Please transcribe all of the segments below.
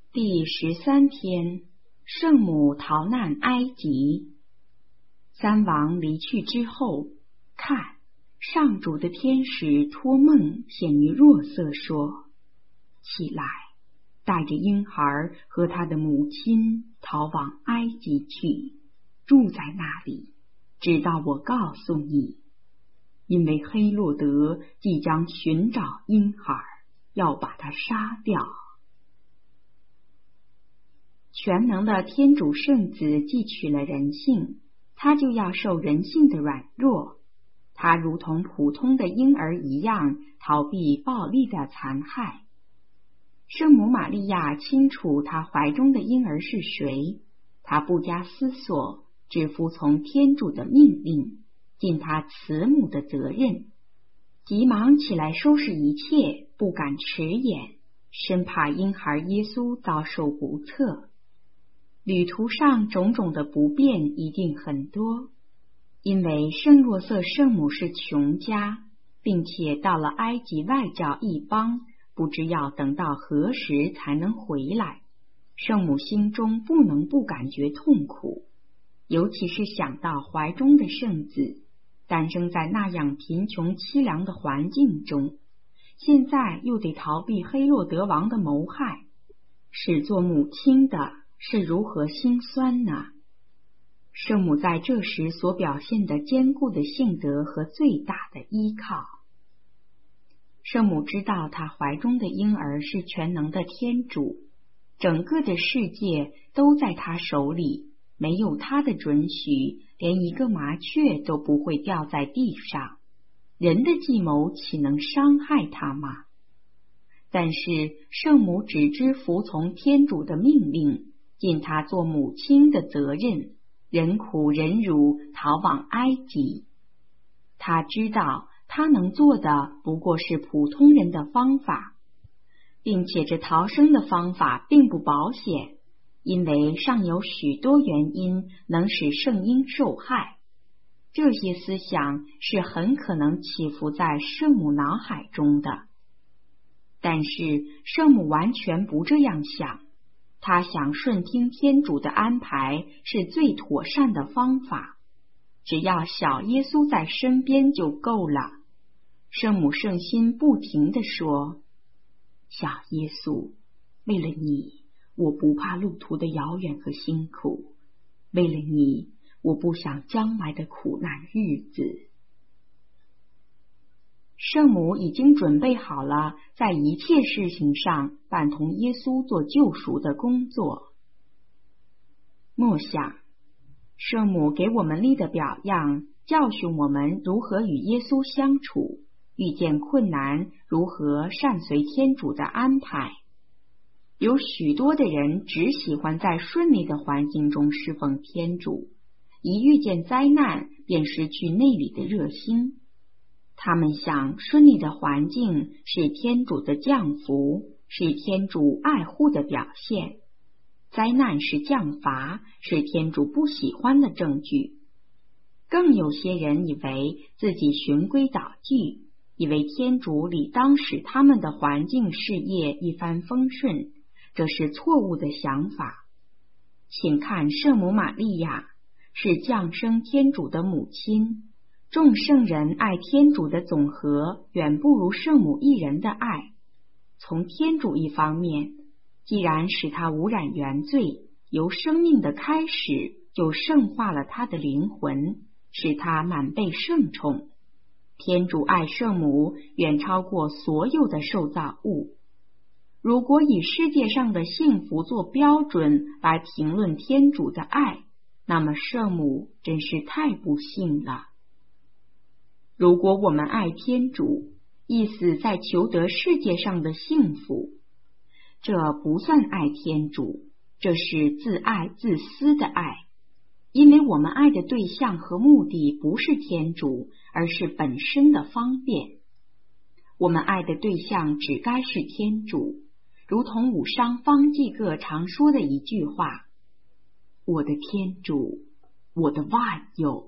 第13天，圣母逃难埃及。三王离去之后，看，上主的天使托梦显于若瑟说：起来，带着婴孩和他的母亲逃往埃及去，住在那里，直到我告诉你，因为黑落德即将寻找婴孩，要把他杀掉。全能的天主圣子既取了人性，他就要受人性的软弱，他如同普通的婴儿一样逃避暴力的残害。圣母玛利亚清楚她怀中的婴儿是谁，她不加思索，只服从天主的命令，尽她慈母的责任，急忙起来收拾一切，不敢迟延，生怕婴孩耶稣遭受不测。旅途上种种的不便一定很多，因为圣若瑟圣母是穷家，并且到了埃及外教一邦，不知要等到何时才能回来。圣母心中不能不感觉痛苦，尤其是想到怀中的圣子诞生在那样贫穷凄凉的环境中，现在又得逃避黑落德王的谋害，使做母亲的是如何心酸呢？圣母在这时所表现的坚固的性德和最大的依靠。圣母知道她怀中的婴儿是全能的天主，整个的世界都在她手里，没有她的准许，连一个麻雀都不会掉在地上，人的计谋岂能伤害她吗？但是圣母只知服从天主的命令，尽她做母亲的责任，忍苦忍辱逃往埃及。她知道她能做的不过是普通人的方法，并且这逃生的方法并不保险，因为尚有许多原因能使圣婴受害。这些思想是很可能起伏在圣母脑海中的，但是圣母完全不这样想，她想顺听天主的安排是最妥善的方法，只要小耶稣在身边就够了。圣母圣心不停地说：小耶稣，为了你，我不怕路途的遥远和辛苦，为了你，我不想将来的苦难日子。圣母已经准备好了在一切事情上伴同耶稣做救赎的工作。默想，圣母给我们立的表样，教训我们如何与耶稣相处，遇见困难如何善随天主的安排。有许多的人只喜欢在顺利的环境中侍奉天主，一遇见灾难便失去内里的热心。他们想顺利的环境是天主的降福，是天主爱护的表现，灾难是降罚，是天主不喜欢的证据。更有些人以为自己循规蹈矩，以为天主理当使他们的环境事业一帆风顺，这是错误的想法。请看圣母玛利亚是降生天主的母亲，众圣人爱天主的总和远不如圣母一人的爱。从天主一方面，既然使他无染原罪，由生命的开始就圣化了他的灵魂，使他满被圣宠。天主爱圣母远超过所有的受造物。如果以世界上的幸福做标准来评论天主的爱，那么圣母真是太不幸了。如果我们爱天主，意思在求得世界上的幸福，这不算爱天主，这是自爱自私的爱，因为我们爱的对象和目的不是天主，而是本身的方便。我们爱的对象只该是天主，如同武商方济各常说的一句话：我的天主，我的万有。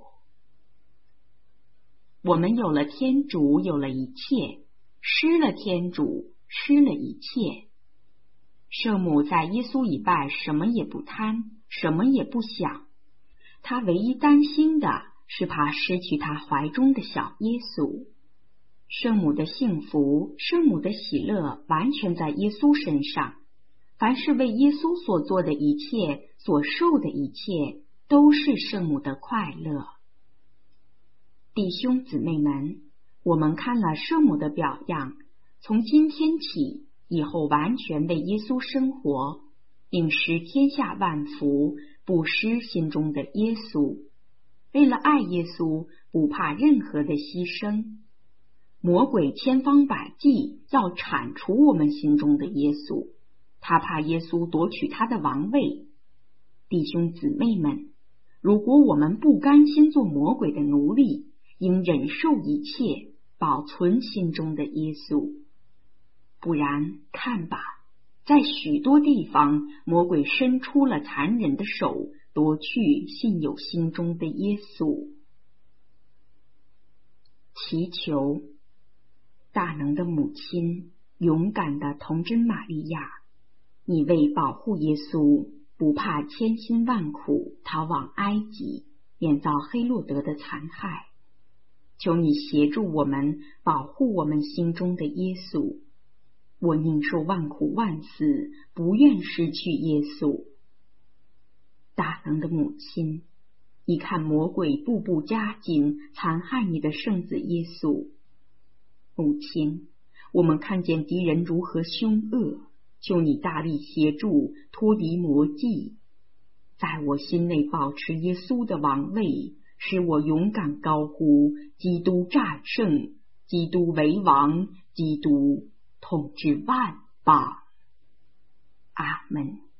我们有了天主，有了一切；失了天主，失了一切。 圣母在耶稣以外什么也不贪，什么也不想，她唯一担心的是怕失去她怀中的小耶稣。圣母的幸福，圣母的喜乐完全在耶稣身上，凡是为耶稣所做的一切，所受的一切，都是圣母的快乐。弟兄姊妹们，我们看了圣母的表样，从今天起，以后完全为耶稣生活，并施天下万福，不失心中的耶稣。为了爱耶稣，不怕任何的牺牲。魔鬼千方百计要铲除我们心中的耶稣，他怕耶稣夺取他的王位。弟兄姊妹们，如果我们不甘心做魔鬼的奴隶，应忍受一切，保存心中的耶稣。不然，看吧，在许多地方，魔鬼伸出了残忍的手，夺去信有心中的耶稣。祈求大能的母亲，勇敢的童真玛利亚，你为保护耶稣，不怕千辛万苦，逃往埃及，免遭黑落德的残害。求你协助我们，保护我们心中的耶稣。我宁受万苦万死，不愿失去耶稣。大能的母亲，你看魔鬼步步加紧，残害你的圣子耶稣。母亲，我们看见敌人如何凶恶，求你大力协助，脱敌魔计，在我心内保持耶稣的王位，使我勇敢高呼：基督战胜，基督为王，基督统治万邦。阿们。